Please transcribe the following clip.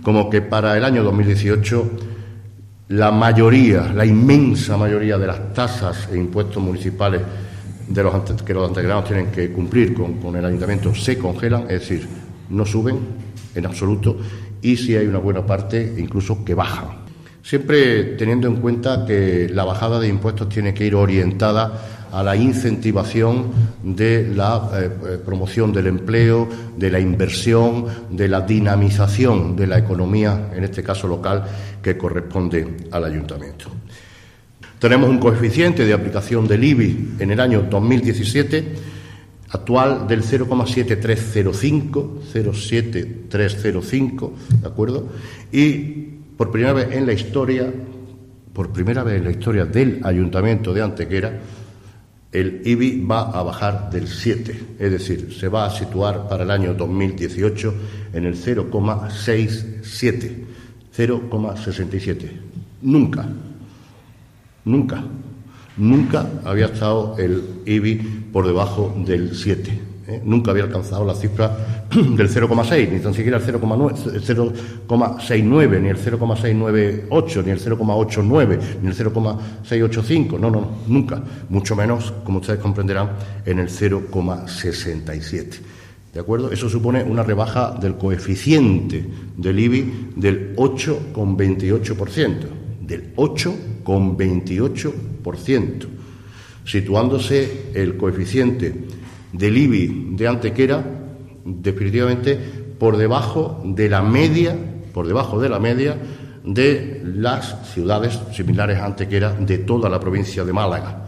como que para el año 2018 la mayoría, la inmensa mayoría de las tasas e impuestos municipales que los antequeranos tienen que cumplir con el ayuntamiento se congelan, es decir, no suben en absoluto, y si hay una buena parte incluso que bajan. Siempre teniendo en cuenta que la bajada de impuestos tiene que ir orientada a la incentivación de la promoción del empleo, de la inversión, de la dinamización de la economía, en este caso local, que corresponde al ayuntamiento. Tenemos un coeficiente de aplicación del IBI en el año 2017 actual del 0,7305, ¿de acuerdo? Y por primera vez en la historia del Ayuntamiento de Antequera, el IBI va a bajar del 7, es decir, se va a situar para el año 2018 en el 0,67. Nunca había estado el IBI por debajo del 7. Nunca había alcanzado la cifra del 0,6, ni tan siquiera el 0,69, ni el 0,698, ni el 0,89, ni el 0,685. No, nunca. Mucho menos, como ustedes comprenderán, en el 0,67. ¿De acuerdo? Eso supone una rebaja del coeficiente del IBI del 8,28%. Del 8,28%. Situándose el coeficiente del IBI de Antequera definitivamente por debajo de la media de las ciudades similares a Antequera de toda la provincia de Málaga.